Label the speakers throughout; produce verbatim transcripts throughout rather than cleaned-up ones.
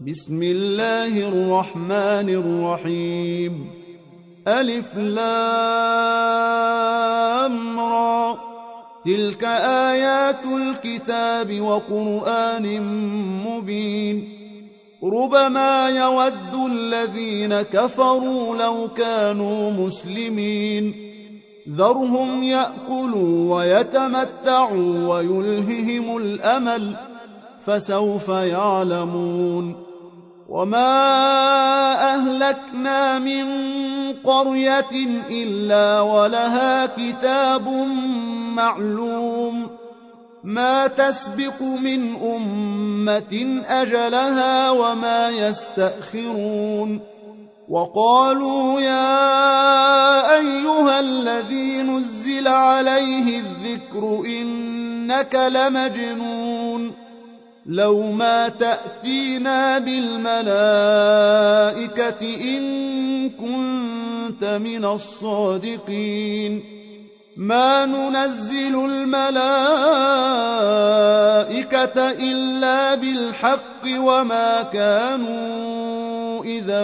Speaker 1: بسم الله الرحمن الرحيم. ألف لام را، تلك آيات الكتاب وقرآن مبين. ربما يود الذين كفروا لو كانوا مسلمين، ذرهم يأكلوا ويتمتعوا ويلههم الأمل، فسوف يعلمون. وما أهلكنا من قرية إلا ولها كتاب معلوم، ما تسبق من أمة أجلها وما يستأخرون. وقالوا يا أيها الذي نزل عليه الذكر إنك لمجنون، لو ما تأتينا بالملائكة إن كنت من الصادقين. ما ننزل الملائكة إلا بالحق وما كانوا إذا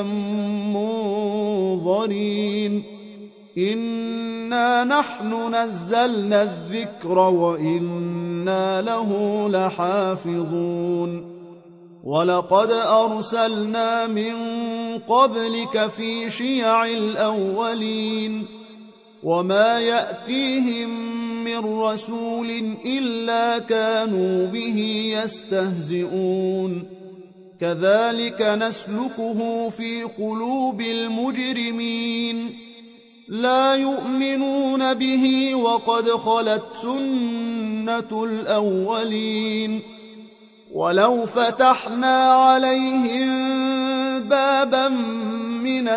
Speaker 1: منظرين. إنا نحن نزلنا الذكر وإنا له لحافظون. ولقد أرسلنا من قبلك في شيع الأولين، وما يأتيهم من رسول إلا كانوا به يستهزئون. كذلك نسلكه في قلوب المجرمين، لا يؤمنون به وقد خلت سنة الأولين. ولو فتحنا عليهم بابا من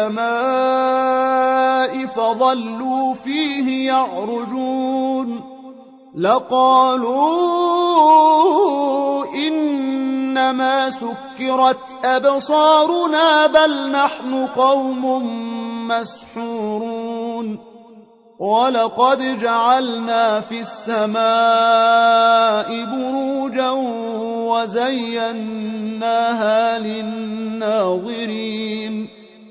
Speaker 1: السماء فظلوا فيه يعرجون لقالوا إنما سكرت أبصارنا بل نحن قوم مسحورون. ولقد جعلنا في السماء بروجا وزيناها للناظرين،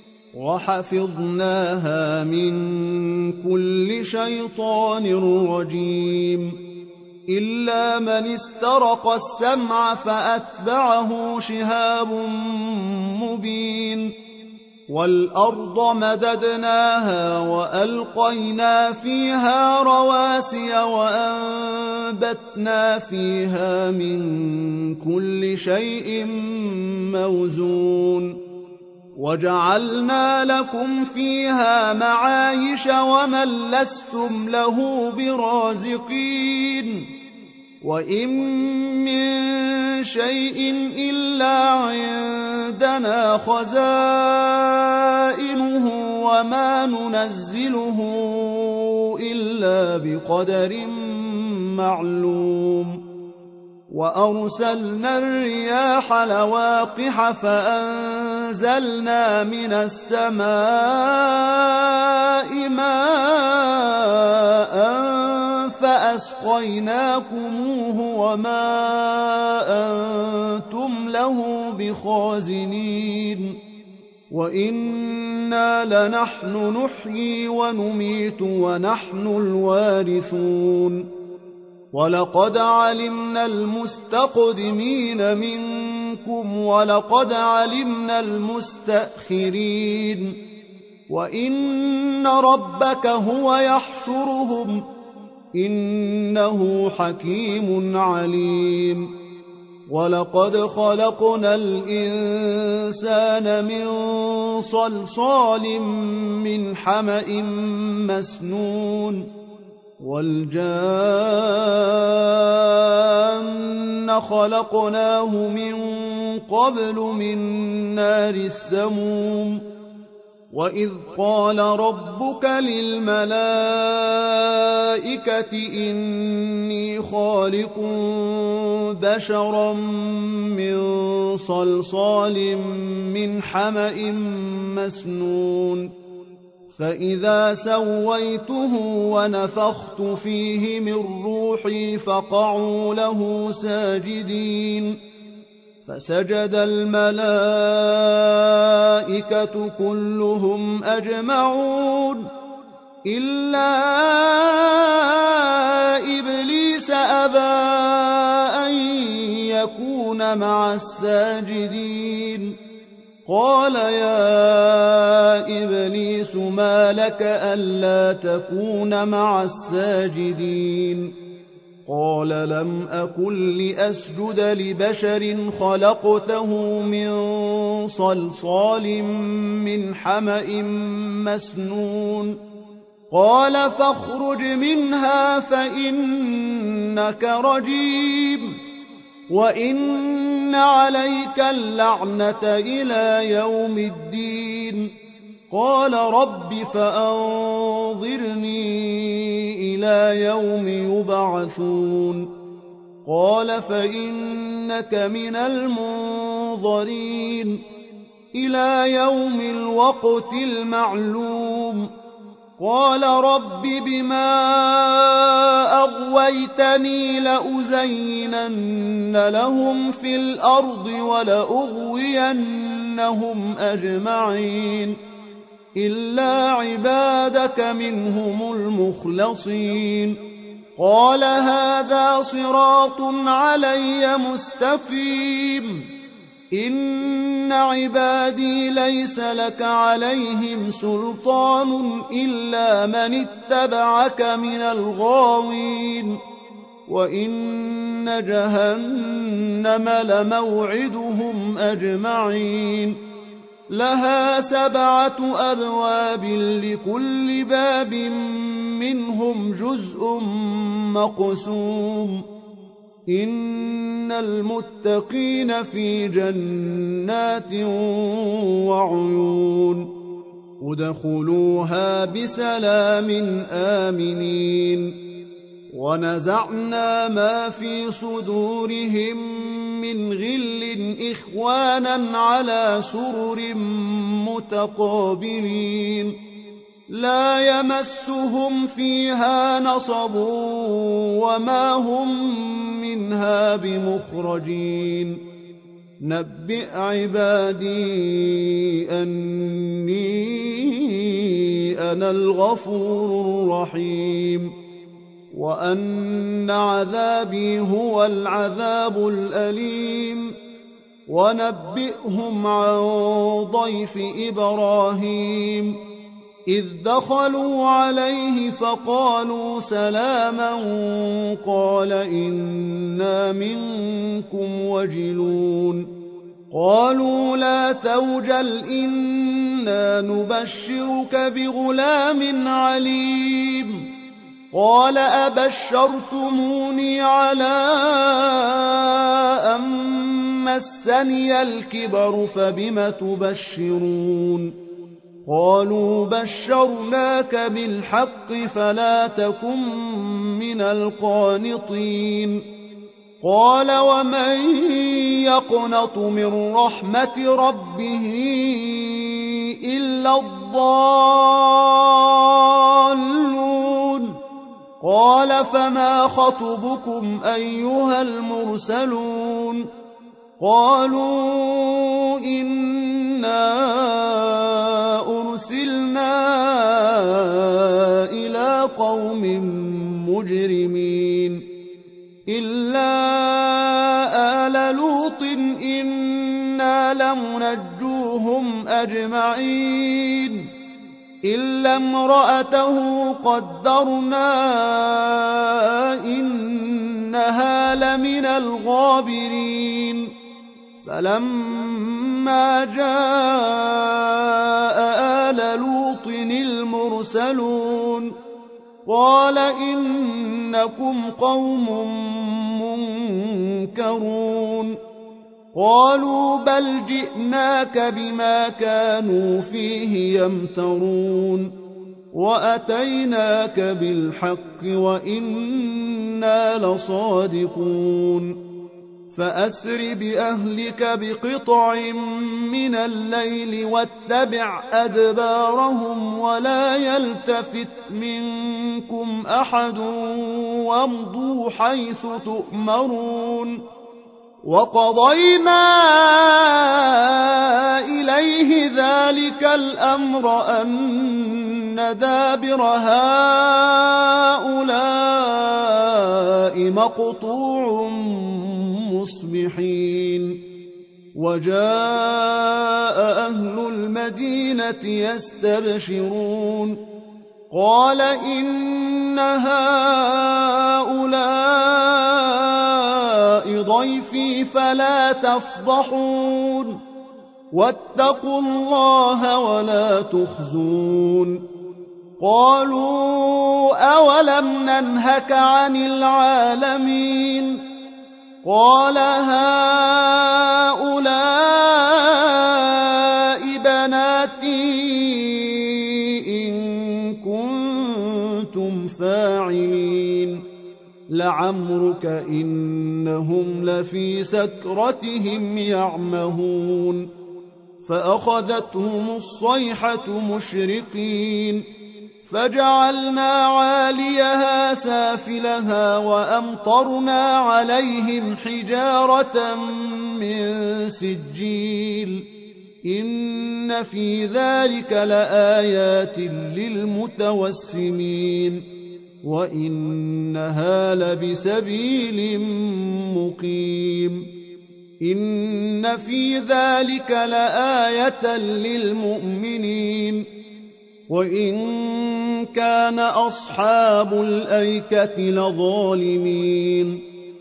Speaker 1: وحفظناها من كل شيطان رجيم، إلا من استرق السمع فأتبعه شهاب مبين. والأرض مددناها وألقينا فيها رواسي وأنبتنا فيها من كل شيء موزون. وجعلنا لكم فيها معايش ومن لستم له برازقين. وإن من شيء إلا عندنا خزائنه وما ننزله إلا بقدر معلوم. وأرسلنا الرياح لواقح فأنزلنا من السماء ماء فأسقيناكموه وما أنتم له بخازنين. وإنا لنحن نحيي ونميت ونحن الوارثون. ولقد علمنا المستقدمين منكم ولقد علمنا المستأخرين. وإن ربك هو يحشرهم إنه حكيم عليم. ولقد خلقنا الإنسان من صلصال من حمأ مسنون. والجان خلقناه من قبل من نار السموم. وإذ قال ربك للملائكة إني خالق بشرا من صلصال من حمأ مسنون. فإذا سويته ونفخت فيه من روحي فقعوا له ساجدين. فسجد الملائكة كلهم أجمعون إلا إبليس أبى أن يكون مع الساجدين. قال يا إبليس ما لك ألا تكون مع الساجدين؟ قال لم أكن لأسجد لبشر خلقته من صلصال من حمأ مسنون. قال فاخرج منها فإنك رجيم وإن عليك اللعنة إلى يوم الدين. قال رب فأنظرني إلى يوم يبعثون. قال فإنك من المنظرين إلى يوم الوقت المعلوم. قال رب بما أغويتني لأزينن لهم في الأرض ولأغوينهم أجمعين إلا عبادك منهم المخلصين. قال هذا صراط علي مستقيم إن عبادي ليس لك عليهم سلطان إلا من اتبعك من الغاوين. وإن جهنم لموعدهم أجمعين لها سبعة أبواب لكل باب منهم جزء مقسوم. إن المتقين في جنات وعيون ادخلوها بسلام آمنين. ونزعنا ما في صدورهم من غل إخوانا على سرر متقابلين لا يمسهم فيها نصب وما هم منها بمخرجين. نبئ عبادي أني أنا الغفور الرحيم وأن عذابي هو العذاب الأليم. ونبئهم عن ضيف إبراهيم إذ دخلوا عليه فقالوا سلاما قال إنا منكم وجلون. قالوا لا توجل إنا نبشرك بغلام عليم. قال أبشرتموني على أن مسني الكبر فبم تبشرون؟ قالوا بشرناك بالحق فلا تكن من القانطين. قال ومن يقنط من رحمة ربه إلا الضالون. قال فما خطبكم أيها المرسلون؟ قالوا إنا أرسلنا إلى قوم مجرمين إلا آل لوط إنا لمنجوهم أجمعين إلا امرأته قدرنا إنها لمن الغابرين. فلما جاء آل لوط المرسلون قال إنكم قوم منكرون. قالوا بل جئناك بما كانوا فيه يمترون وأتيناك بالحق وإنا لصادقون. فأسر بأهلك بقطع من الليل واتبع أدبارهم ولا يلتفت منكم أحد وامضوا حيث تؤمرون. وقضينا إليه ذلك الأمر أن دابر هؤلاء مقطوع مصبحين وجاء أهل المدينة يستبشرون قال إن هؤلاء ضيفي فلا تفضحون واتقوا الله ولا تخزون قالوا أولم ننهك عن العالمين قال هؤلاء بناتي إن كنتم فاعلين لعمرك إنهم لفي سكرتهم يعمهون فأخذتهم الصيحة مشرقين فجعلنا عاليها سافلها وأمطرنا عليهم حجارة من سجيل إن في ذلك لآيات للمتوسمين وإنها لبسبيل مقيم إن في ذلك لآية للمؤمنين وإن كان أصحاب الأيكة لظالمين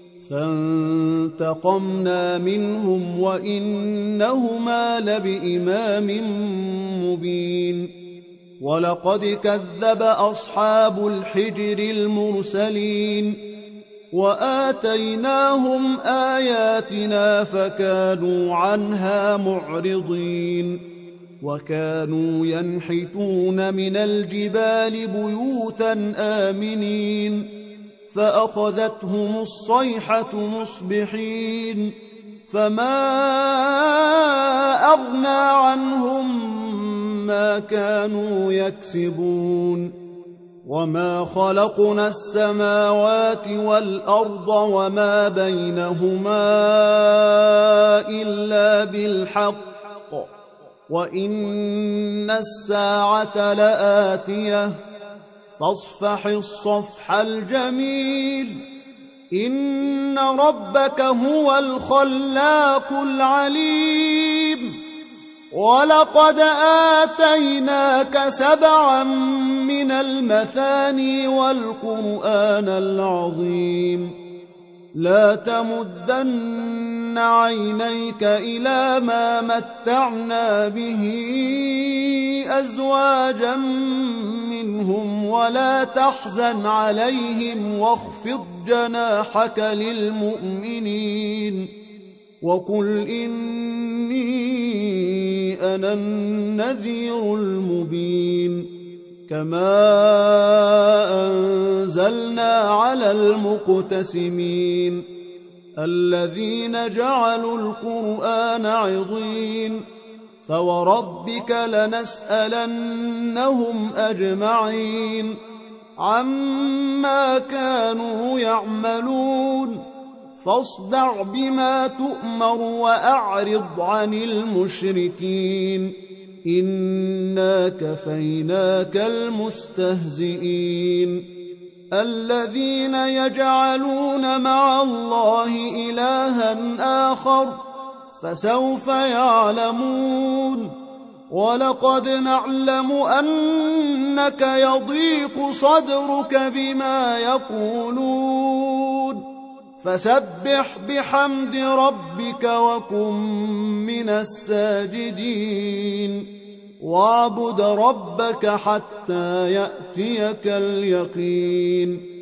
Speaker 1: فانتقمنا منهم وإنهما لبإمام مبين ولقد كذب أصحاب الحجر المرسلين وآتيناهم آياتنا فكانوا عنها معرضين وكانوا ينحتون من الجبال بيوتا آمنين فأخذتهم الصيحة مصبحين فما أغنى عنهم ما كانوا يكسبون وما خلقنا السماوات والأرض وما بينهما إلا بالحق وإن الساعة لآتية فاصفح الصفح الجميل إن ربك هو الخلاق العليم ولقد آتيناك سبعا من المثاني والقرآن العظيم لا تمدن عينيك إلى ما متعنا به أزواجا منهم ولا تحزن عليهم واخفض جناحك للمؤمنين وقل إني أنا النذير المبين كما أنزلنا على المقتسمين الذين جعلوا القرآن عضين فوربك لنسألنهم أجمعين عما كانوا يعملون فاصدع بما تؤمر وأعرض عن المشركين إنا كفيناك المستهزئين الذين يجعلون مع الله إلها آخر فسوف يعلمون ولقد نعلم أنك يضيق صدرك بما يقولون فسبح بحمد ربك وكن من الساجدين واعبد ربك حتى يأتيك اليقين